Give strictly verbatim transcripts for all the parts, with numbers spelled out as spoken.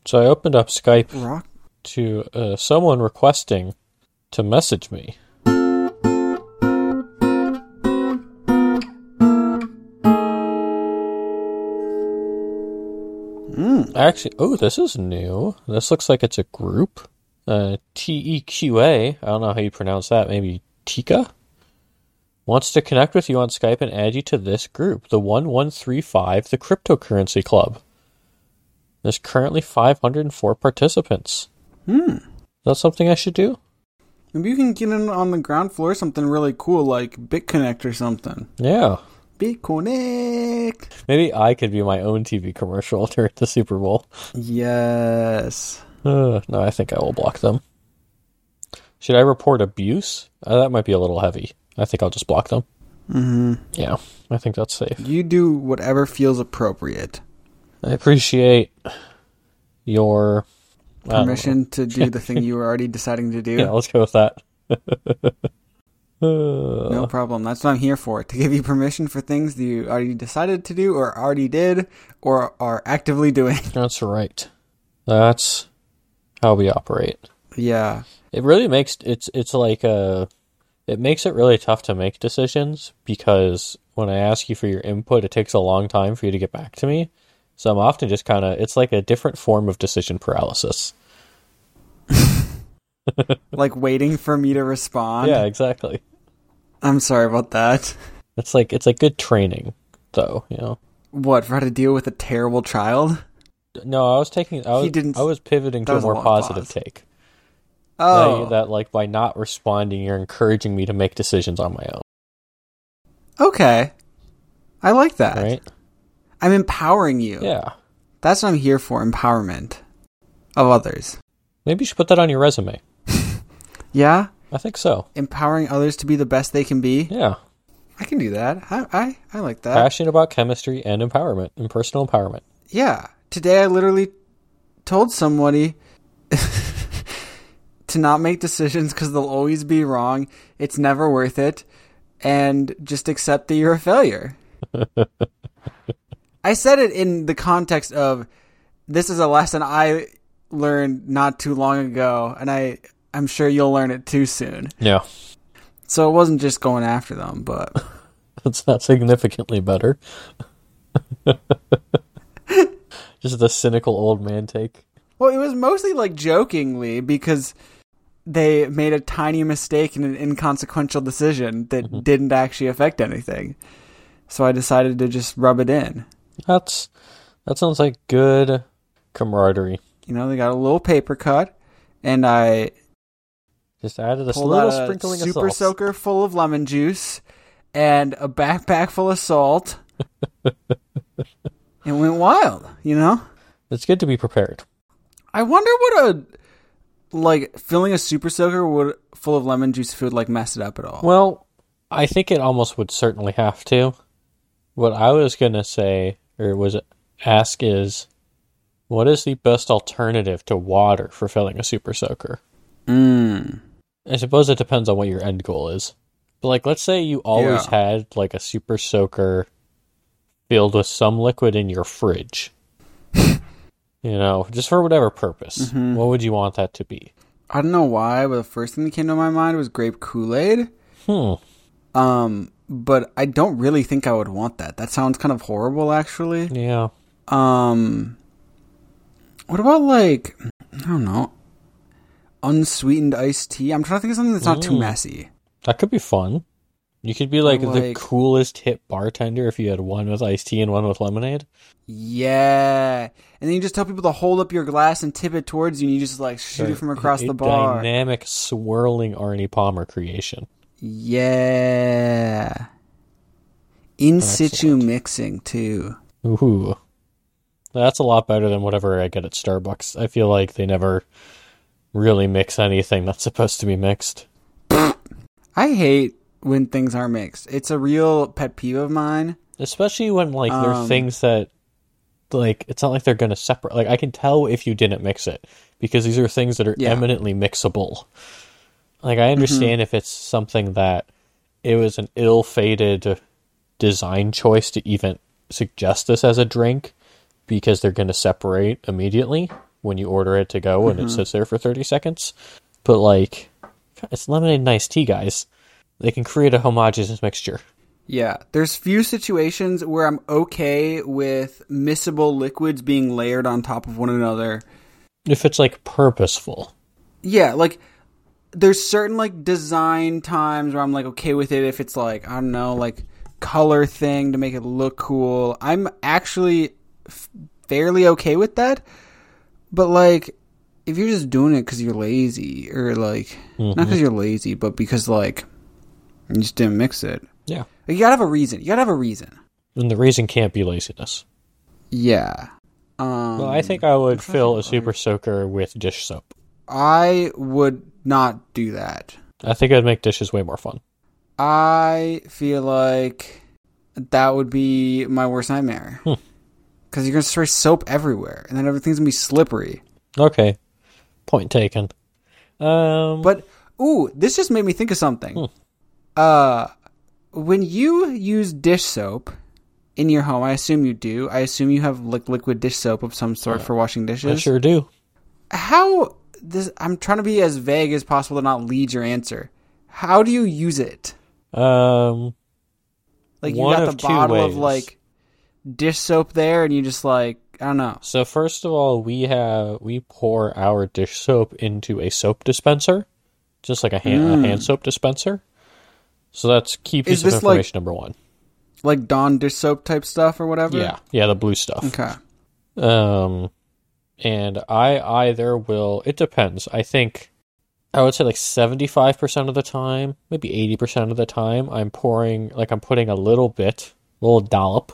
So I opened up Skype Rock? to uh, someone requesting to message me. Mm. Actually, oh, this is new. This looks like it's a group. Uh, T E Q A, I don't know how you pronounce that, maybe Tika? Wants to connect with you on Skype and add you to this group, the one one three five, the Cryptocurrency Club. There's currently five hundred four participants. Hmm. Is that something I should do? Maybe you can get in on the ground floor something really cool like BitConnect or something. Yeah. BitConnect! Maybe I could be my own T V commercial during the Super Bowl. Yes. Uh, no, I think I will block them. Should I report abuse? Uh, that might be a little heavy. I think I'll just block them. Mm-hmm. Yeah, I think that's safe. You do whatever feels appropriate. I appreciate your Permission to do the thing you were already deciding to do? Yeah, let's go with that. No problem. That's what I'm here for. To give you permission for things that you already decided to do or already did or are actively doing. That's right. That's how we operate. Yeah. It really makes it's it's like a it makes it really tough to make decisions because when I ask you for your input, it takes a long time for you to get back to me. So I'm often just kind of it's like a different form of decision paralysis. Like waiting for me to respond. Yeah, exactly. I'm sorry about that. It's like it's like good training, though. You know. What, for how to deal with a terrible child? No, I was taking. I was. He didn't- I was pivoting that to a was a more long positive pause. take. Oh. That, that like by not responding, you're encouraging me to make decisions on my own. Okay. I like that. Right? I'm empowering you. Yeah. That's what I'm here for, empowerment of others. Maybe you should put that on your resume. Yeah? I think so. Empowering others to be the best they can be? Yeah. I can do that. I I, I like that. Passionate about chemistry and empowerment and personal empowerment. Yeah. Today I literally told somebody to not make decisions because they'll always be wrong. It's never worth it. And just accept that you're a failure. I said it in the context of this is a lesson I learned not too long ago, and I, I'm sure you'll learn it too soon. Yeah. So it wasn't just going after them, but... That's not significantly better. Just the cynical old man take. Well, it was mostly like jokingly because they made a tiny mistake in an inconsequential decision that mm-hmm. didn't actually affect anything. So I decided to just rub it in. That's that sounds like good camaraderie. You know, they got a little paper cut, and I just added a pulled little out a sprinkling super of salt. soaker full of lemon juice and a backpack full of salt. It went wild, you know? It's good to be prepared. I wonder what a like filling a super soaker would full of lemon juice if it would like mess it up at all. Well, I think it almost would certainly have to. What I was gonna say, or was ask, is what is the best alternative to water for filling a super soaker? Mm. I suppose it depends on what your end goal is. But like, let's say you always Yeah. had like a super soaker filled with some liquid in your fridge. You know, just for whatever purpose. Mm-hmm. What would you want that to be? I don't know why, but the first thing that came to my mind was grape Kool-Aid. Hmm. Um, but I don't really think I would want that. That sounds kind of horrible, actually. Yeah. Um, what about like, I don't know, unsweetened iced tea? I'm trying to think of something that's not Mm. too messy. That could be fun. You could be like, Or, the like- coolest hip bartender if you had one with iced tea and one with lemonade. Yeah. And then you just tell people to hold up your glass and tip it towards you, and you just like shoot it from across a the bar. Dynamic, swirling Arnie Palmer creation. Yeah. In situ Excellent. mixing, too. Ooh. That's a lot better than whatever I get at Starbucks. I feel like they never really mix anything that's supposed to be mixed. I hate when things are mixed. It's a real pet peeve of mine. Especially when, like, there are Um, things that, like, it's not like they're going to separate. Like, I can tell if you didn't mix it, because these are things that are Yeah. eminently mixable. Like, I understand if it's something that it was an ill-fated design choice to even suggest this as a drink, because they're going to separate immediately, when you order it to go and mm-hmm. it sits there for thirty seconds. But, like, it's lemonade and iced tea, guys. They can create a homogeneous mixture. Yeah, there's few situations where I'm okay with miscible liquids being layered on top of one another. If it's, like, purposeful. Yeah, like, there's certain, like, design times where I'm, like, okay with it if it's, like, I don't know, like, color thing to make it look cool. I'm actually f- fairly okay with that. But, like, if you're just doing it because you're lazy, or, like, mm-hmm. not because you're lazy, but because, like, you just didn't mix it. Yeah. You gotta have a reason. You gotta have a reason. And the reason can't be laziness. Yeah. Um, well, I think I would fill a super soaker with dish soap. I would not do that. I think it would make dishes way more fun. I feel like that would be my worst nightmare. Because hmm. you're going to spray soap everywhere, and then everything's going to be slippery. Okay. Point taken. Um, but, ooh, this just made me think of something. Hmm. Uh, when you use dish soap in your home, I assume you do. I assume you have like liquid dish soap of some sort uh, for washing dishes. I sure do. How... This, I'm trying to be as vague as possible to not lead your answer. How do you use it? Um, like you got the bottle ways. of like dish soap there, and you just like I don't know. So first of all, we have we pour our dish soap into a soap dispenser, just like a hand, mm. a hand soap dispenser. So that's key piece of information like, number one. Like Dawn dish soap type stuff or whatever. Yeah, yeah, the blue stuff. Okay. Um. And I either will, it depends. I think, I would say like seventy-five percent of the time, maybe eighty percent of the time, I'm pouring, like I'm putting a little bit, a little dollop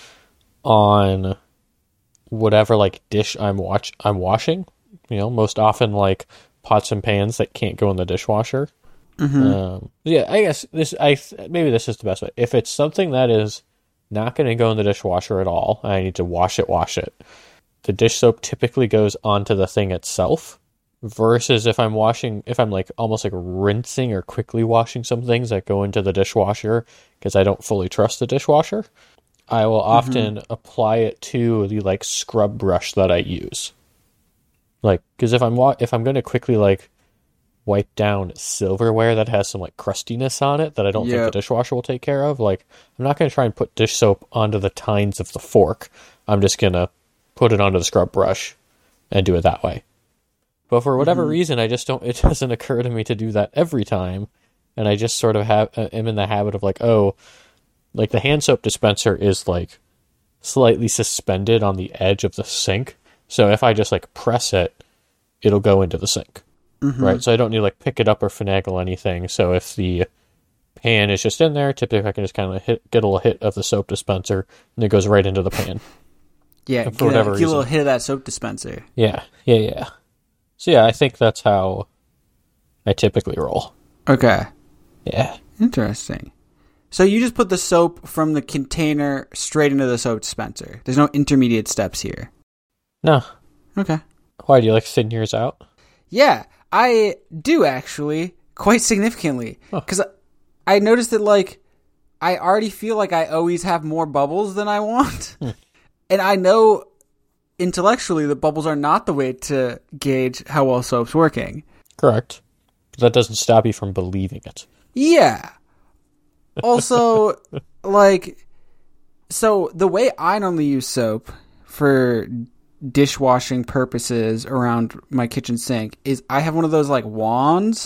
on whatever like dish I'm watch I'm washing. You know, most often like pots and pans that can't go in the dishwasher. Mm-hmm. Um, yeah, I guess this, I maybe this is the best way. If it's something that is not going to go in the dishwasher at all, I need to wash it, wash it. The dish soap typically goes onto the thing itself, versus if I'm washing, if I'm like almost like rinsing or quickly washing some things that go into the dishwasher because I don't fully trust the dishwasher, I will often mm-hmm. apply it to the like scrub brush that I use. Like, because if I'm wa- if I'm going to quickly like wipe down silverware that has some like crustiness on it that I don't yep. think the dishwasher will take care of, like I'm not going to try and put dish soap onto the tines of the fork. I'm just going to put it onto the scrub brush and do it that way. But for whatever mm-hmm. reason, I just don't, it doesn't occur to me to do that every time. And I just sort of have, uh, am in the habit of like, oh, like the hand soap dispenser is like slightly suspended on the edge of the sink. So if I just like press it, it'll go into the sink. Mm-hmm. Right. So I don't need to like pick it up or finagle anything. So if the pan is just in there, typically I can just kind of hit, get a little hit of the soap dispenser and it goes right into the pan. Yeah, for whatever reason. Get a little hit of that soap dispenser. Yeah, yeah, yeah. So yeah, I think that's how I typically roll. Okay. Yeah. Interesting. So you just put the soap from the container straight into the soap dispenser. There's no intermediate steps here. No. Okay. Why, do you like thin yours out? Yeah, I do actually, quite significantly. Because huh. I noticed that, like, I already feel like I always have more bubbles than I want. Hmm. And I know intellectually that bubbles are not the way to gauge how well soap's working. Correct. But that doesn't stop you from believing it. Yeah. Also, like, so the way I normally use soap for dishwashing purposes around my kitchen sink is I have one of those, like, wands.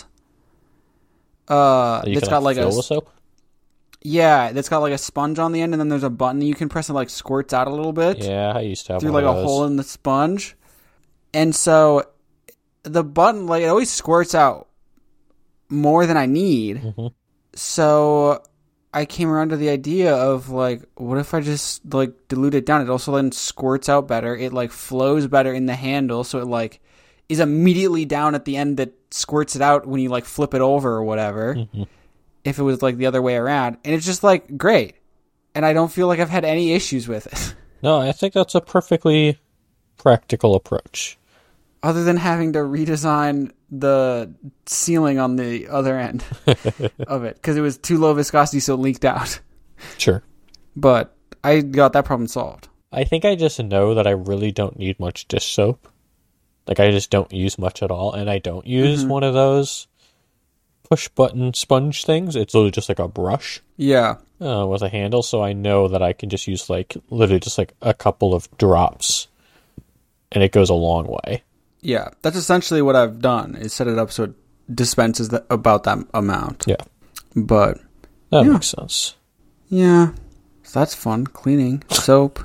Uh, that you that's can, got like, like a fill with soap? Yeah, that's got like a sponge on the end, and then there's a button that you can press and like squirts out a little bit. Yeah, I used to have through one like of a those. hole in the sponge, and so the button like it always squirts out more than I need. Mm-hmm. So I came around to the idea of like, what if I just like dilute it down? It also then squirts out better. It like flows better in the handle, so it like is immediately down at the end that squirts it out when you like flip it over or whatever. Mm-hmm. If it was like the other way around. And it's just like great. And I don't feel like I've had any issues with it. No, I think that's a perfectly practical approach. Other than having to redesign the ceiling on the other end of it. Because it was too low viscosity, so it leaked out. Sure. But I got that problem solved. I think I just know that I really don't need much dish soap. Like, I just don't use much at all, and I don't use Mm-hmm. one of those push-button sponge things. It's literally just like a brush Yeah. uh, with a handle, so I know that I can just use, like, literally just, like, a couple of drops, and it goes a long way. Yeah. That's essentially what I've done, is set it up so it dispenses the, about that amount. Yeah. But, That Yeah. makes sense. yeah. So that's fun. Cleaning. Soap.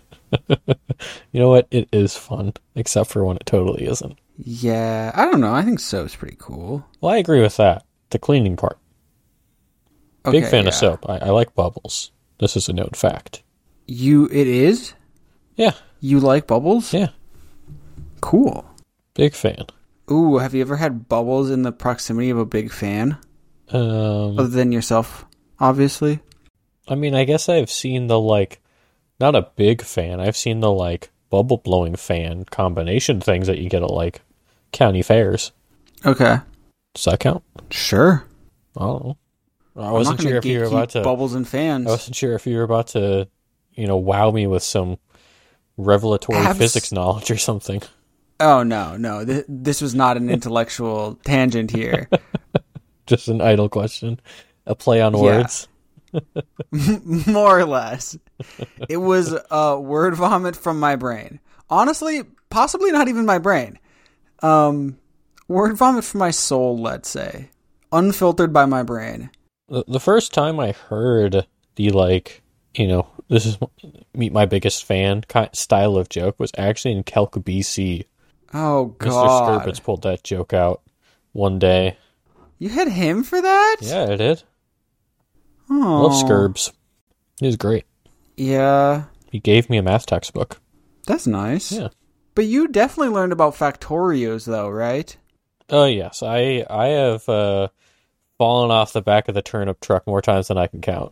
You know what? It is fun, except for when it totally isn't. Yeah. I don't know. I think soap's pretty cool. Well, I agree with that. The cleaning part. Big Okay, fan yeah. of soap. I, I like bubbles. This is a known fact. You, it is? Yeah, You like bubbles? yeah. Cool. Big fan. Ooh, have you ever had bubbles in the proximity of a big fan? Um, Other than yourself, obviously. I mean, I guess I've seen the, like, not a big fan. I've seen the, like, bubble blowing fan combination things that you get at, like, county fairs. Okay. Does that count? Sure. I don't know. I I'm wasn't not gonna sure if you were gatekeep about to. bubbles and fans. I wasn't sure if you were about to, you know, wow me with some revelatory Abs- physics knowledge or something. Oh, no, no. Th- this was not an intellectual tangent here. Just an idle question. A play on Yeah. words. More or less. It was uh, word vomit from my brain. Honestly, possibly not even my brain. Um, word vomit from my soul, let's say. Unfiltered by my brain. The, the first time I heard the, like, you know, this is meet my biggest fan kind style of joke was actually in Kelk, B C. Oh, Mister God. Scurbits pulled that joke out one day. You had him for that? Yeah, I did. Oh. Love Scurbs. He was great. Yeah. He gave me a math textbook. That's nice. Yeah. But you definitely learned about factorios, though, right? Oh, yes. I I have uh, fallen off the back of the turnip truck more times than I can count.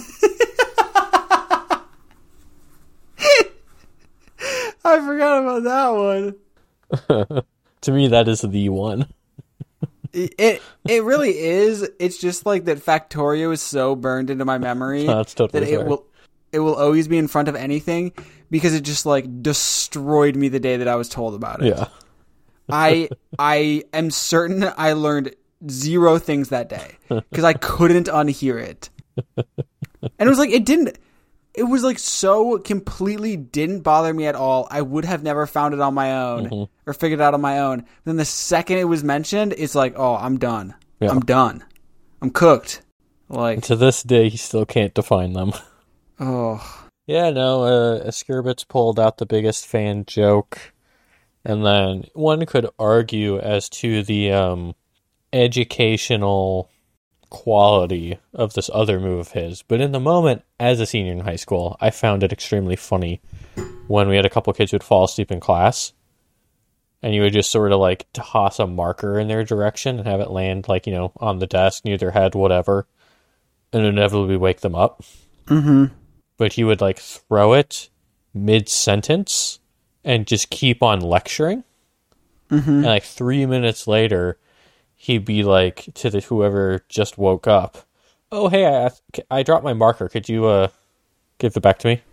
I forgot about that one. To me, that is the one. It, it it really is. It's just like that Factorio is so burned into my memory That's totally that it fair. will it will always be in front of anything because it just like destroyed me the day that I was told about it. Yeah. I I am certain I learned zero things that day because I couldn't unhear it. And it was like it didn't it was like so completely didn't bother me at all. I would have never found it on my own Mm-hmm. or figured it out on my own. Then the second it was mentioned, it's like, oh, I'm done. Yeah. I'm done. I'm cooked. Like, To this day, he still can't define them. oh, Yeah, no, uh, Scurbits pulled out the biggest fan joke. And then one could argue as to the um, educational quality of this other move of his. But in the moment, as a senior in high school, I found it extremely funny when we had a couple kids who would fall asleep in class. And you would just sort of like toss a marker in their direction and have it land like, you know, on the desk, near their head, whatever. And inevitably wake them up. mm-hmm. But he would like throw it mid-sentence and just keep on lecturing. Mm-hmm. And like three minutes later, he'd be like to the whoever just woke up, "Oh, hey, I I dropped my marker. Could you uh give it back to me?"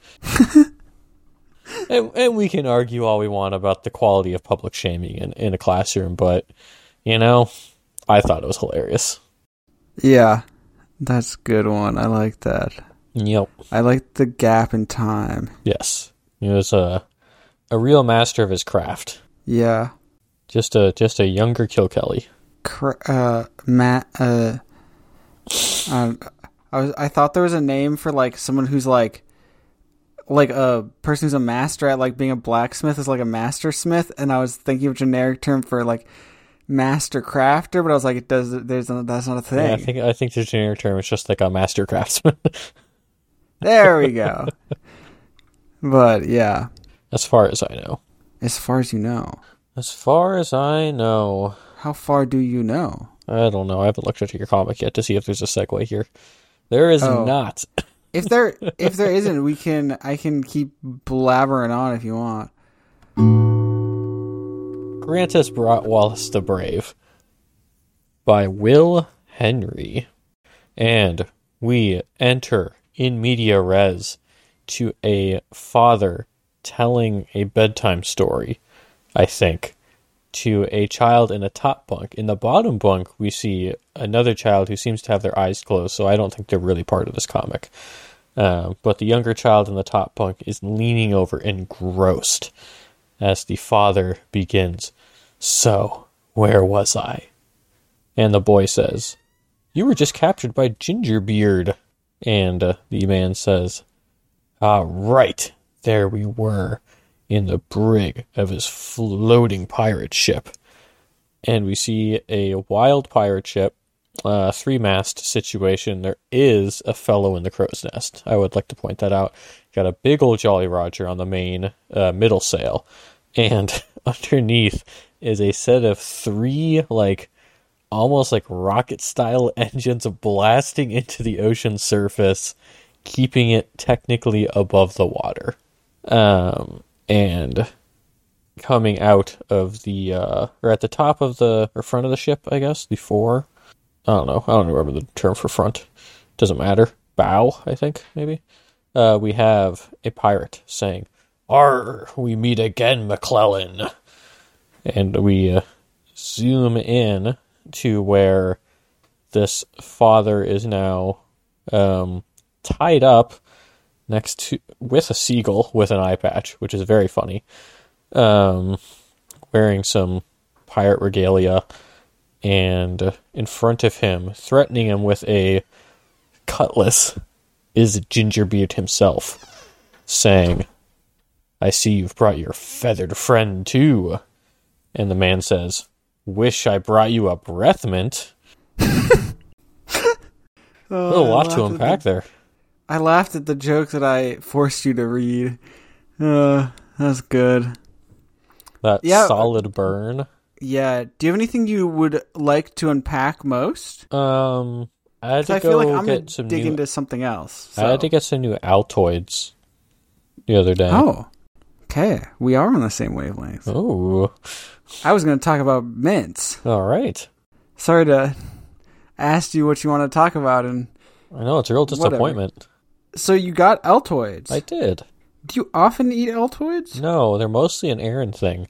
and, and we can argue all we want about the quality of public shaming in, in a classroom, but you know, I thought it was hilarious. Yeah, that's a good one. I like that. Yep. I like the gap in time. Yes. He was a a real master of his craft. Yeah. Just a just a younger Kilkelly. Cr- uh, Matt, uh, um, I was, I thought there was a name for like someone who's like, like a person who's a master at like being a blacksmith is like a master smith, and I was thinking of a generic term for like master crafter, but I was like, it does, there's, no, that's not a thing. Yeah, I think I think the generic term is just like a master craftsman. There we go. But yeah, As far as I know. as far as you know, As far as I know. how far do you know? I don't know. I haven't looked into your comic yet to see if there's a segue here. There is Oh. not. If there, if there isn't, we can, I can keep blabbering on if you want. Grantus brought Wallace the Brave by Will Henry. And we enter in media res to a father telling a bedtime story, I think, to a child in a top bunk. In the bottom bunk, we see another child who seems to have their eyes closed, so I don't think they're really part of this comic. Um, but the younger child in the top bunk is leaning over engrossed as the father begins, "So, where was I?" And the boy says, "You were just captured by Gingerbeard." And uh, the man says, "Ah, right, there we were, in the brig of his floating pirate ship." And we see a wild pirate ship, uh, three-mast situation. There is a fellow in the crow's nest. I would like to point that out. Got a big old Jolly Roger on the main uh, middle sail. And underneath is a set of three, like, almost like rocket-style engines blasting into the ocean surface, keeping it technically above the water. Um, and coming out of the, uh, or at the top of the, or front of the ship, I guess, the fore. I don't know. I don't remember the term for front. Doesn't matter. Bow, I think, maybe. Uh, we have a pirate saying, "Arr, we meet again, McClellan." And we uh, zoom in to where this father is now um, tied up next to with a seagull with an eye patch, which is very funny, um, wearing some pirate regalia, and in front of him, threatening him with a cutlass, is Gingerbeard himself, saying, "I see you've brought your feathered friend too." And the man says, "Wish I brought you a breath mint." Oh, a lot to unpack the, there. I laughed at the joke that I forced you to read. Uh, that's good. That yeah. solid burn. Yeah. Do you have anything you would like to unpack most? Um, I had to I go feel like I'm get gonna some dig new, into something else. So. I had to get some new Altoids the other day. Oh, okay. We are on the same wavelength. Oh. I was going to talk about mints. All right. Sorry to ask you what you want to talk about. And I know, it's a real disappointment. Whatever. So you got Altoids. I did. Do you often eat Altoids? No, they're mostly an Aaron thing.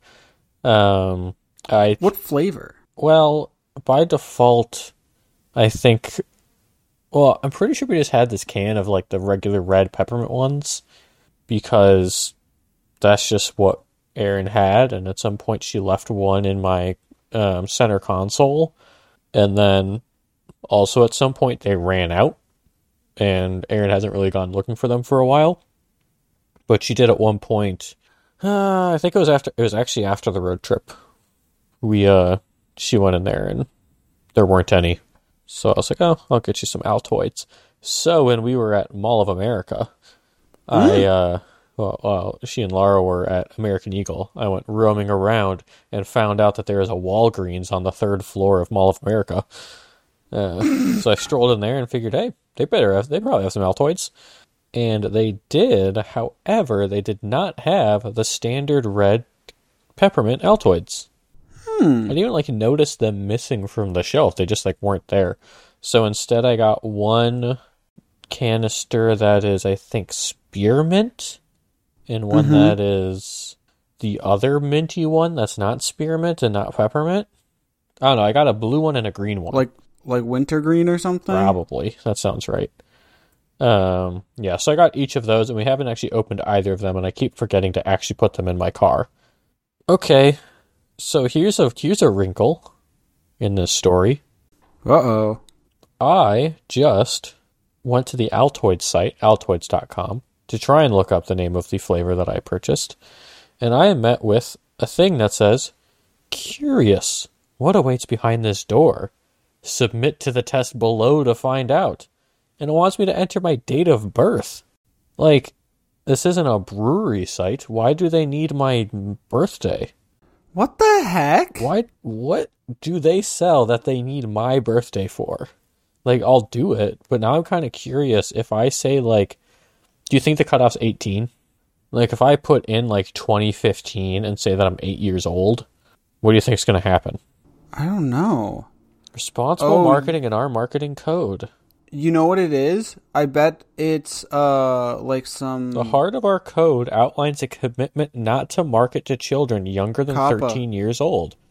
Um, I What flavor? Well, by default, I think... Well, I'm pretty sure we just had this can of, like, the regular red peppermint ones, because that's just what Erin had, and at some point she left one in my um, center console, and then also at some point they ran out, and Erin hasn't really gone looking for them for a while, but she did at one point. uh, I think it was after it was actually after the road trip. We uh she went in there and there weren't any, so I was like, oh, I'll get you some Altoids. So when we were at Mall of America, mm. I uh Well, well, she and Laura were at American Eagle. I went roaming around and found out that there is a Walgreens on the third floor of Mall of America. Uh, so I strolled in there and figured, hey, they better have, they probably have some Altoids. And they did. However, they did not have the standard red peppermint Altoids. Hmm. I didn't even like notice them missing from the shelf. They just like weren't there. So instead, I got one canister that is, I think, spearmint. And one mm-hmm. that is the other minty one that's not spearmint and not peppermint. I don't know. I got a blue one and a green one. Like like wintergreen or something? Probably. That sounds right. Um, yeah, so I got each of those, and we haven't actually opened either of them, and I keep forgetting to actually put them in my car. Okay, so here's a here's a wrinkle in this story. Uh-oh. I just went to the Altoids site, altoids dot com, to try and look up the name of the flavor that I purchased, and I am met with a thing that says, "Curious, what awaits behind this door? Submit to the test below to find out." And it wants me to enter my date of birth. Like, this isn't a brewery site. Why do they need my birthday? What the heck? Why? What do they sell that they need my birthday for? Like, I'll do it, but now I'm kind of curious if I say, like, do you think the cutoff's eighteen? Like, if I put in, like, twenty fifteen and say that I'm eight years old, what do you think is going to happen? I don't know. Responsible oh, marketing and our marketing code. You know what it is? I bet it's, uh, like some... The heart of our code outlines a commitment not to market to children younger than COPPA. thirteen years old.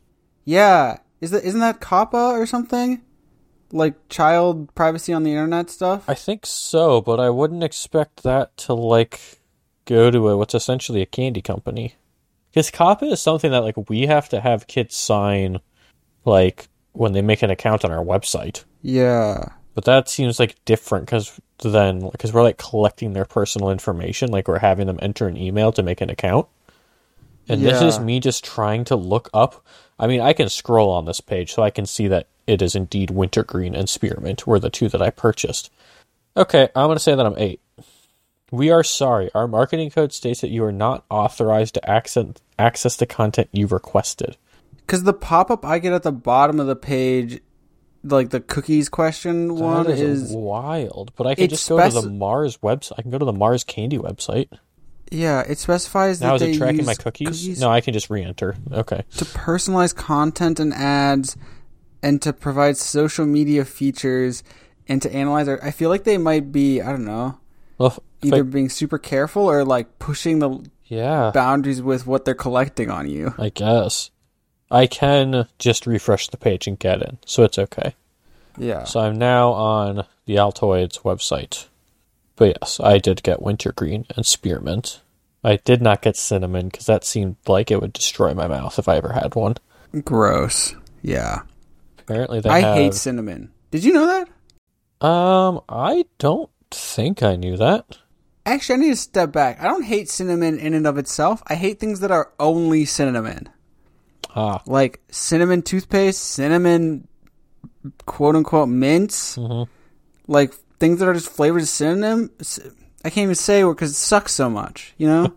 Yeah. Is that isn't that COPPA or something? Like child privacy on the internet stuff? I think so, but I wouldn't expect that to, like, go to a, what's essentially a candy company. Because COPPA is something that, like, we have to have kids sign, like, when they make an account on our website. Yeah. But that seems, like, different because then, because we're, like, collecting their personal information, like, we're having them enter an email to make an account. And yeah. this is me just trying to look up. I mean, I can scroll on this page so I can see that it is indeed Wintergreen and Spearmint were the two that I purchased. Okay, I'm going to say that I'm eight. We are sorry. Our marketing code states that you are not authorized to access, access the content you requested. Because the pop-up I get at the bottom of the page, like the cookies question one, that is, is wild. But I can just go speci- to the Mars website. I can go to the Mars Candy website. Yeah, it specifies now that is it they tracking use my cookies? cookies No, I can just re-enter. Okay. to personalize content and ads, and to provide social media features, and to analyze our, I feel like they might be, I don't know, Well, either I, being super careful or like pushing the yeah, boundaries with what they're collecting on you. I guess. I can just refresh the page and get in, so it's okay. Yeah. So I'm now on the Altoids website. But yes, I did get Wintergreen and Spearmint. I did not get Cinnamon because that seemed like it would destroy my mouth if I ever had one. Gross. Yeah. Apparently they I have... hate cinnamon. Did you know that? Um, I don't think I knew that. Actually, I need to step back. I don't hate cinnamon in and of itself. I hate things that are only cinnamon. Ah. Like cinnamon toothpaste, cinnamon quote-unquote mints. Mm-hmm. Like things that are just flavored of cinnamon. I can't even say it because it sucks so much, you know?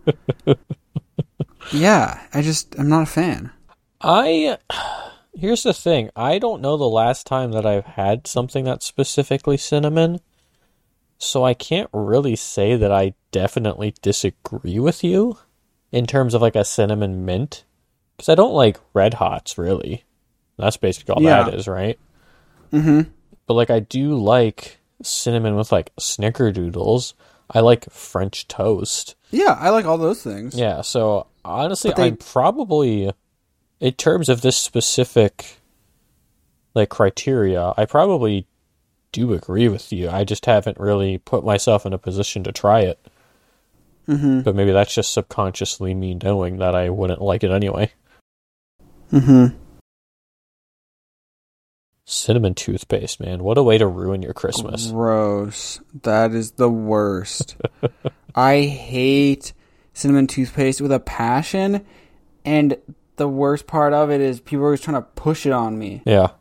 Yeah, I just, I'm not a fan. I... Here's the thing. I don't know the last time that I've had something that's specifically cinnamon. So I can't really say that I definitely disagree with you in terms of like a cinnamon mint. Because I don't like Red Hots, really. That's basically all yeah. that is, right? Mm-hmm. But like I do like cinnamon with like Snickerdoodles. I like French toast. Yeah, I like all those things. Yeah, so honestly, they... I'm probably... In terms of this specific, like, criteria, I probably do agree with you. I just haven't really put myself in a position to try it. Mm-hmm. But maybe that's just subconsciously me knowing that I wouldn't like it anyway. Mm-hmm. Cinnamon toothpaste, man. What a way to ruin your Christmas. Gross. That is the worst. I hate cinnamon toothpaste with a passion, and... the worst part of it is people are always trying to push it on me. Yeah.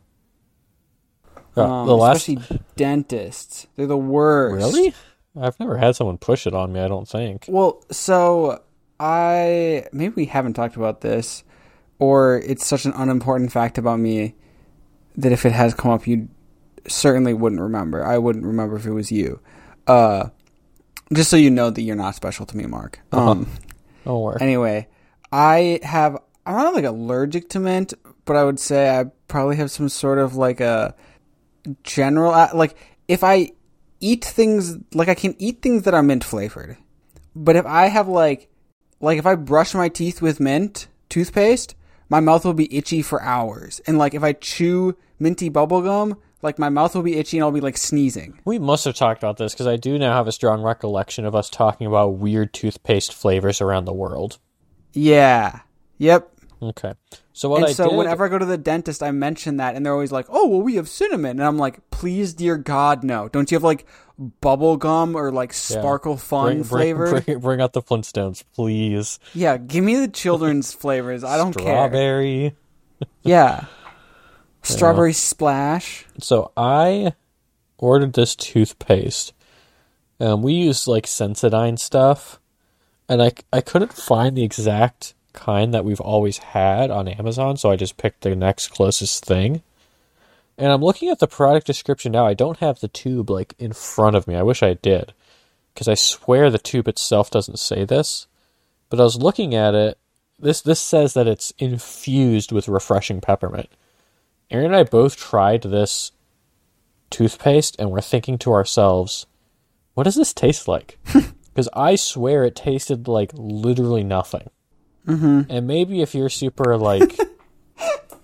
Uh, um, the last... Especially dentists. They're the worst. Really? I've never had someone push it on me, I don't think. Well, so I... Maybe we haven't talked about this, or it's such an unimportant fact about me that if it has come up, you certainly wouldn't remember. I wouldn't remember if it was you. Uh, just so you know that you're not special to me, Mark. Uh-huh. Um, Don't worry. Anyway, I have... I'm not like allergic to mint, but I would say I probably have some sort of like a general, like if I eat things, like I can eat things that are mint flavored, but if I have like, like if I brush my teeth with mint toothpaste, my mouth will be itchy for hours. And like if I chew minty bubblegum, like my mouth will be itchy and I'll be like sneezing. We must have talked about this because I do now have a strong recollection of us talking about weird toothpaste flavors around the world. Yeah. Yep. Okay. So what and I so did... whenever I go to the dentist, I mention that, and they're always like, oh, well, we have cinnamon. And I'm like, please, dear God, no. Don't you have, like, bubble gum or, like, Sparkle yeah. Fun bring, flavor? Bring, bring, bring out the Flintstones, please. Yeah, give me the children's flavors. I don't Strawberry. care. Strawberry. Yeah. Strawberry yeah. Splash. So I ordered this toothpaste. Um, we used, like, Sensodyne stuff, and I, I couldn't find the exact... kind that we've always had on Amazon, so I just picked the next closest thing. And I'm looking at the product description now. I don't have the tube like in front of me. I wish I did, because I swear the tube itself doesn't say this. But I was looking at it. This this says that it's infused with refreshing peppermint. Aaron and I both tried this toothpaste, and we're thinking to ourselves, what does this taste like? Because I swear it tasted like literally nothing. Mm-hmm. And maybe if you're super, like,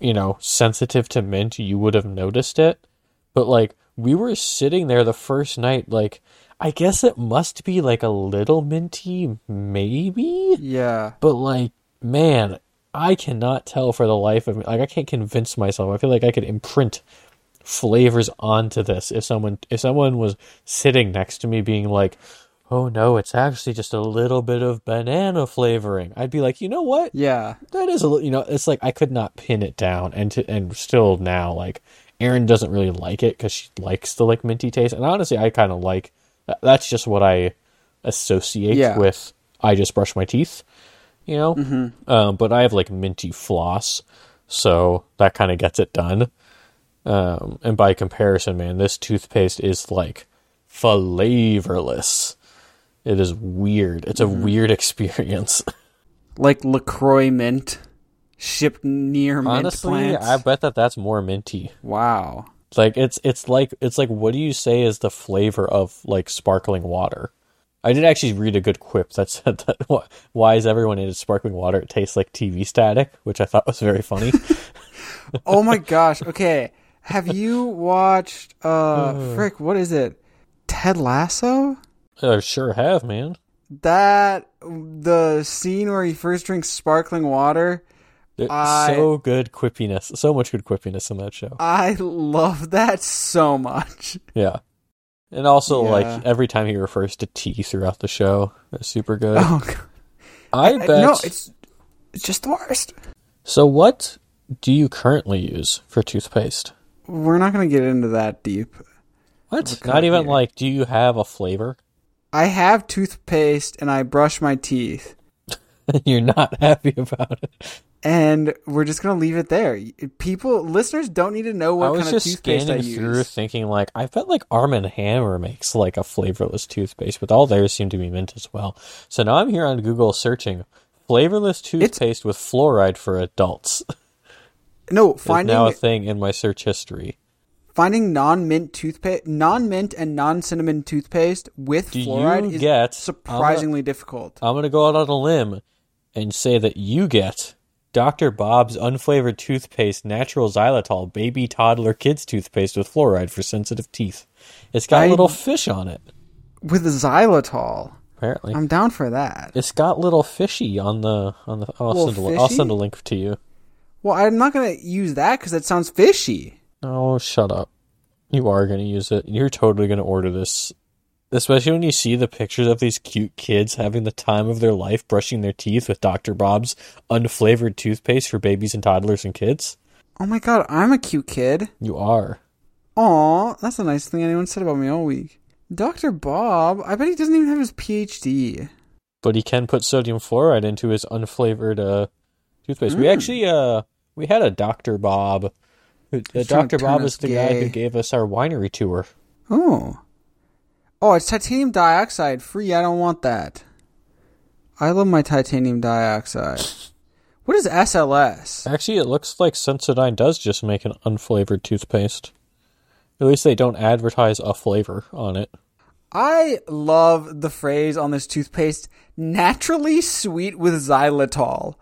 you know, sensitive to mint, you would have noticed it. But, like, we were sitting there the first night, like, I guess it must be, like, a little minty, maybe? Yeah. But, like, man, I cannot tell for the life of me. Like, I can't convince myself. I feel like I could imprint flavors onto this if someone if someone was sitting next to me being like, oh no, it's actually just a little bit of banana flavoring. I'd be like, you know what? Yeah. That is a little, you know, it's like I could not pin it down. And to, and still now, like, Erin doesn't really like it because she likes the, like, minty taste. And honestly, I kind of like, that's just what I associate Yeah. with I just brush my teeth, you know? Mm-hmm. Um, but I have, like, minty floss, so that kind of gets it done. Um, and by comparison, man, this toothpaste is, like, flavorless. It is weird. It's a mm-hmm. weird experience. Like LaCroix mint, shipped near mint Honestly, plants. I bet that that's more minty. Wow. Like, it's it's like, it's like, what do you say is the flavor of, like, sparkling water? I did actually read a good quip that said that, why is everyone into sparkling water? It tastes like T V static, which I thought was very funny. Oh my gosh. Okay. Have you watched, uh, frick, what is it? Ted Lasso? I sure have, man. That, the scene where he first drinks sparkling water. It's I, so good quippiness. So much good quippiness in that show. I love that so much. Yeah. And also, yeah. like, every time he refers to tea throughout the show, it's super good. Oh, God. I, I bet. No, it's, it's just the worst. So what do you currently use for toothpaste? We're not going to get into that deep. What? Not even here. Like, do you have a flavor? I have toothpaste and I brush my teeth. You're not happy about it. And we're just going to leave it there. People, listeners don't need to know what kind of toothpaste I use. I was just scanning through thinking, like, I bet, like, Arm and Hammer makes, like, a flavorless toothpaste, but all theirs seem to be mint as well. So now I'm here on Google searching flavorless toothpaste it's... with fluoride for adults. No, finding... It's now a thing in my search history. Finding non-mint toothpaste, non-mint and non-cinnamon toothpaste with Do fluoride you is get, surprisingly I'm gonna, difficult. I'm going to go out on a limb and say that you get Doctor Bob's unflavored toothpaste, natural xylitol, baby, toddler, kids toothpaste with fluoride for sensitive teeth. It's got I, little fish on it. With xylitol. Apparently. I'm down for that. It's got little fishy on the... on the. I'll, send a, I'll send a link to you. Well, I'm not going to use that because it sounds fishy. Oh, shut up. You are going to use it. You're totally going to order this. Especially when you see the pictures of these cute kids having the time of their life brushing their teeth with Doctor Bob's unflavored toothpaste for babies and toddlers and kids. Oh my god, I'm a cute kid. You are. Aw, that's a nice thing anyone said about me all week. Doctor Bob, I bet he doesn't even have his P H D. But he can put sodium fluoride into his unflavored uh, toothpaste. Mm. We actually, uh, we had a Doctor Bob. Uh, Doctor Bob is the gay. guy who gave us our winery tour. Oh. Oh, it's titanium dioxide free. I don't want that. I love my titanium dioxide. What is S L S? Actually, it looks like Sensodyne does just make an unflavored toothpaste. At least they don't advertise a flavor on it. I love the phrase on this toothpaste, naturally sweet with xylitol.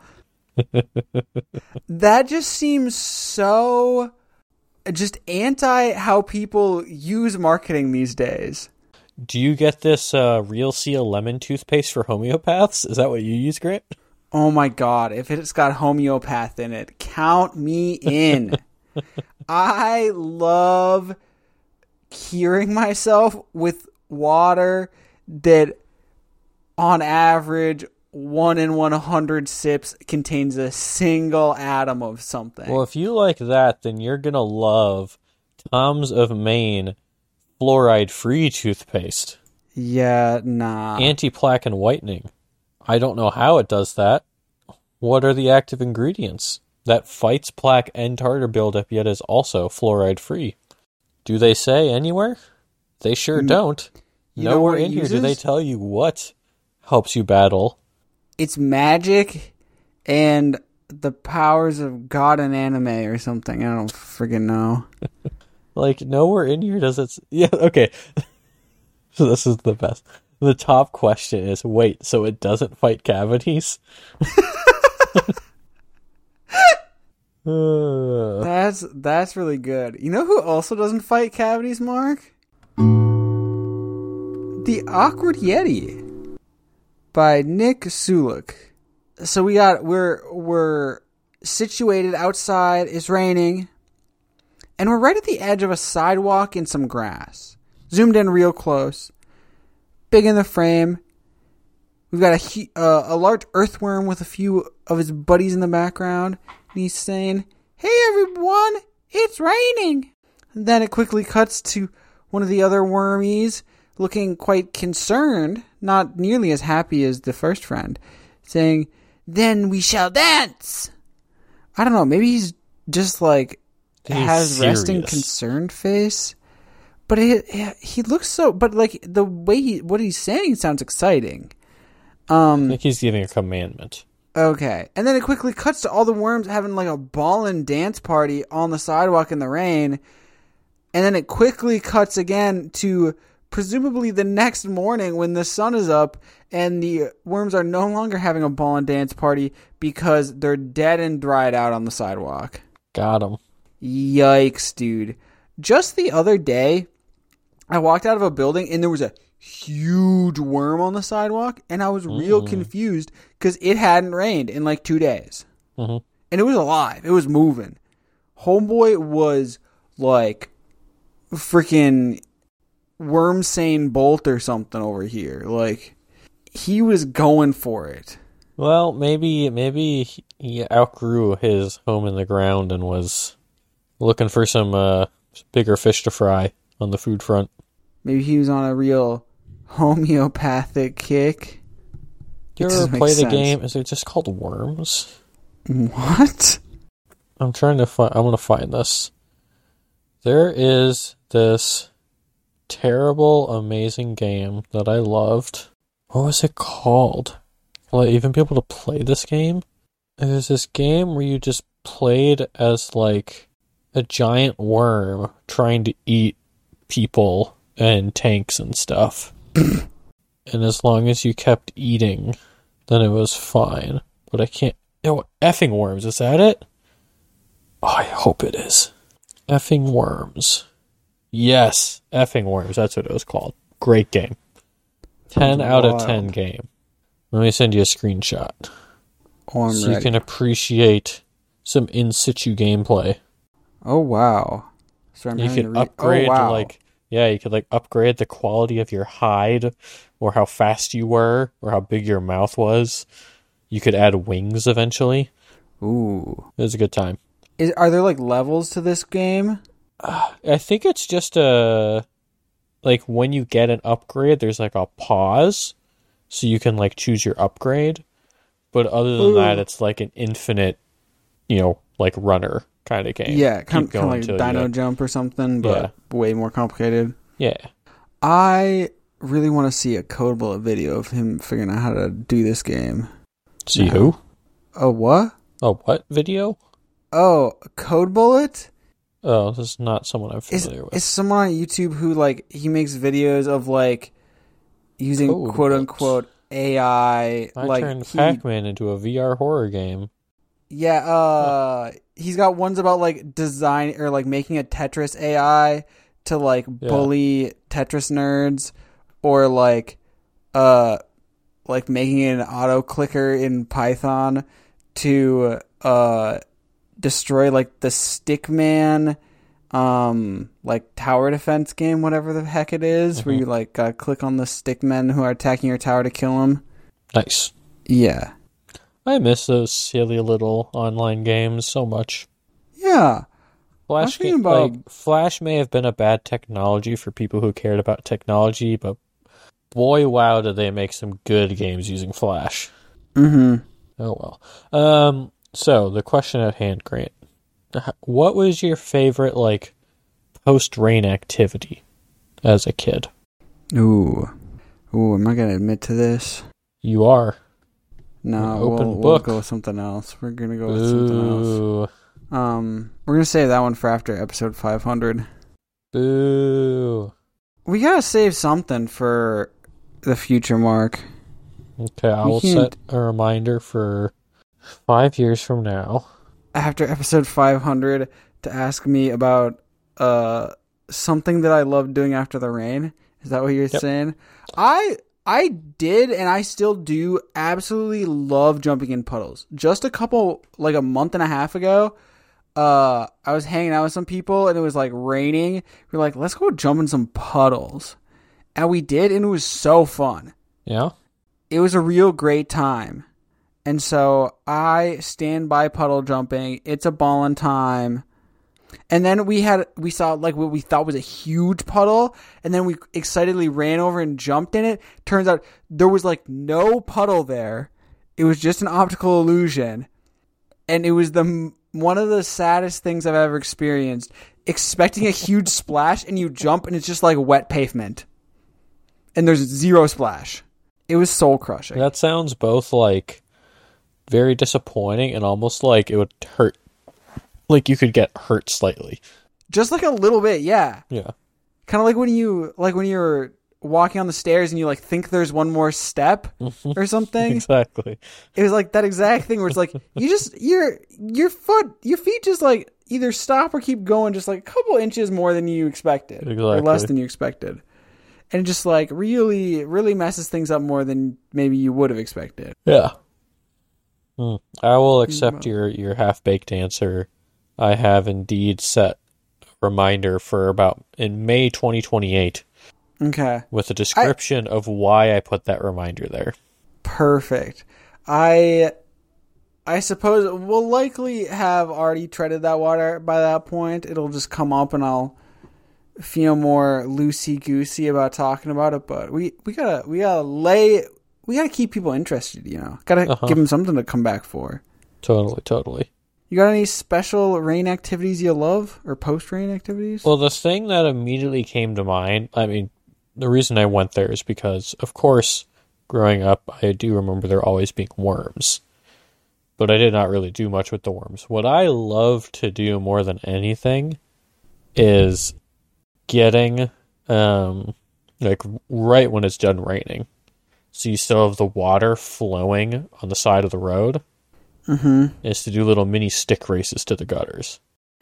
That just seems so just anti how people use marketing these days. Do you get this uh, Real Seal lemon toothpaste for homeopaths? Is that what you use, Grant? Oh my god, if it's got homeopath in it, count me in. I love curing myself with water that, on average, one in one hundred sips contains a single atom of something. Well, if you like that, then you're going to love Tom's of Maine fluoride-free toothpaste. Yeah, nah. Anti-plaque and whitening. I don't know how it does that. What are the active ingredients? That fights plaque and tartar buildup, yet is also fluoride-free. Do they say anywhere? They sure don't. You Nowhere in here do they tell you what helps you battle. It's magic and the powers of God and anime or something. I don't friggin' know. Like, nowhere in here does it... Yeah, okay. So this is the best. The top question is, wait, so it doesn't fight cavities? uh, That's that's really good. You know who also doesn't fight cavities, Mark? The Awkward Yeti by Nick Suluk. So we got we're we're situated outside. It's raining, and we're right at the edge of a sidewalk and some grass. Zoomed in real close, big in the frame. We've got a uh, a large earthworm with a few of his buddies in the background, and he's saying, "Hey everyone, it's raining." And then it quickly cuts to one of the other wormies, looking quite concerned, not nearly as happy as the first friend, saying, "Then we shall dance." I don't know, maybe he's just like He's has serious. resting concerned face, but it, it, he looks so. But like the way he what he's saying sounds exciting. Um, I think he's giving a commandment. Okay, and then it quickly cuts to all the worms having like a ball and dance party on the sidewalk in the rain, and then it quickly cuts again to presumably the next morning when the sun is up and the worms are no longer having a ball and dance party because they're dead and dried out on the sidewalk. Got him. Yikes, dude. Just the other day, I walked out of a building and there was a huge worm on the sidewalk, and I was real Mm. confused because it hadn't rained in like two days. Mm-hmm. And it was alive. It was moving. Homeboy was like freaking Wormsane Bolt or something over here. Like, he was going for it. Well, maybe maybe he outgrew his home in the ground and was looking for some uh, bigger fish to fry on the food front. Maybe he was on a real homeopathic kick. Do you It ever doesn't make play the sense. game? Is it just called Worms? What? I'm trying to find. I'm gonna find this. There is this terrible, amazing game that I loved. What was it called? Will I even be able to play this game? There's this game where you just played as like a giant worm trying to eat people and tanks and stuff. And as long as you kept eating, then it was fine. But I can't... Oh, effing worms, is that it? Oh, I hope it is. Effing worms. Yes, effing worms, that's what it was called. Great game. ten out of ten game. Let me send you a screenshot. Oh, I'm so ready. you can appreciate some in-situ gameplay. Oh, wow. So I'm You having could to re- upgrade oh, wow. to like... Yeah, you could like upgrade the quality of your hide, or how fast you were, or how big your mouth was. You could add wings eventually. Ooh. It was a good time. Is, are there like levels to this game? Uh, I think it's just a... Like, when you get an upgrade, there's like a pause, so you can like choose your upgrade. But other than Ooh. that, it's like an infinite, you know, like runner kind of game. Yeah, kind, Keep kind of going like till Dino you- Jump or something, but way more complicated. Yeah. I really want to see a Code Bullet video of him figuring out how to do this game. See No. who? Oh, what? Oh, what video? Oh, Code Bullet? Oh, this is not someone I'm Is familiar with. is someone on YouTube who like he makes videos of like using Code quote Bullet. unquote A I I like turned he- Pac-Man into a V R horror game. Yeah, uh he's got ones about like design or like making a Tetris A I to like Yeah. bully Tetris nerds, or like uh like making an auto clicker in Python to uh destroy like the Stickman um like tower defense game, whatever the heck it is, where Mhm. you like uh, click on the stickmen who are attacking your tower to kill them. Nice. Yeah. I miss those silly little online games so much. Yeah. Flash, thinking ga- about- like Flash may have been a bad technology for people who cared about technology, but boy, wow, did they make some good games using Flash. Mm-hmm. Oh well. Um. So the question at hand, Grant. H- What was your favorite like post-rain activity as a kid? Ooh. Ooh, am I gonna admit to this? You are. No, An open we'll, we'll book. go with something else. We're gonna go with something else. Boo. Um, we're gonna save that one for after episode five hundred. Boo. We gotta save something for the future, Mark. Okay, I We will can't- set a reminder for five years from now. after episode five hundred to ask me about uh something that I love doing after the rain. Is that what you're yep. saying? I I did and I still do absolutely love jumping in puddles. Just a couple, like a month and a half ago, uh, I was hanging out with some people and it was like raining. We were like, let's go jump in some puddles. And we did, and it was so fun. Yeah? It was a real great time. And so I stand by puddle jumping. It's a ballin' time. And then we had we saw like what we thought was a huge puddle, and then we excitedly ran over and jumped in it. Turns out there was like no puddle there. It was just an optical illusion. And it was the one of the saddest things I've ever experienced. Expecting a huge splash, and you jump and it's just like wet pavement. And there's zero splash. It was soul crushing. That sounds both like very disappointing and almost like it would hurt. Like you could get hurt slightly. Just like a little bit, yeah. Yeah. Kind of like when you like when you're walking on the stairs and you like think there's one more step or something. Exactly. It was like that exact thing where it's like you just your your foot your feet just like either stop or keep going just like a couple inches more than you expected. Exactly. Or less than you expected. And it just like really, really messes things up more than maybe you would have expected. Yeah. Hmm. I will accept your, your half-baked answer. I have indeed set a reminder for about in May twenty twenty-eight. Okay. With a description I, of why I put that reminder there. Perfect. I I suppose we'll likely have already treaded that water by that point. It'll just come up and I'll feel more loosey-goosey about talking about it, but we, we gotta we gotta lay we gotta keep people interested, you know. Gotta uh-huh. give them something to come back for. Totally, totally. You got any special rain activities you love, or post-rain activities? Well, the thing that immediately came to mind, I mean, the reason I went there is because, of course, growing up, I do remember there always being worms. But I did not really do much with the worms. What I love to do more than anything is getting, um, like, right when it's done raining. So you still have the water flowing on the side of the road. Mm-hmm. Is to do little mini stick races to the gutters.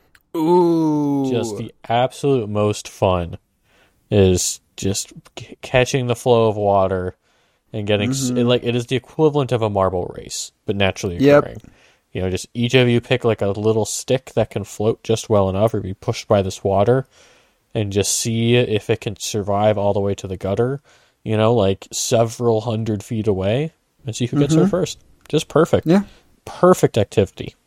Ooh. Just the absolute most fun is just c- catching the flow of water and getting... Mm-hmm. S- like, it is the equivalent of a marble race, but naturally occurring. Yep. You know, just each of you pick like a little stick that can float just well enough or be pushed by this water and just see if it can survive all the way to the gutter, you know, like several hundred feet away, and see who gets mm-hmm. there first. Just perfect. Yeah. Perfect activity.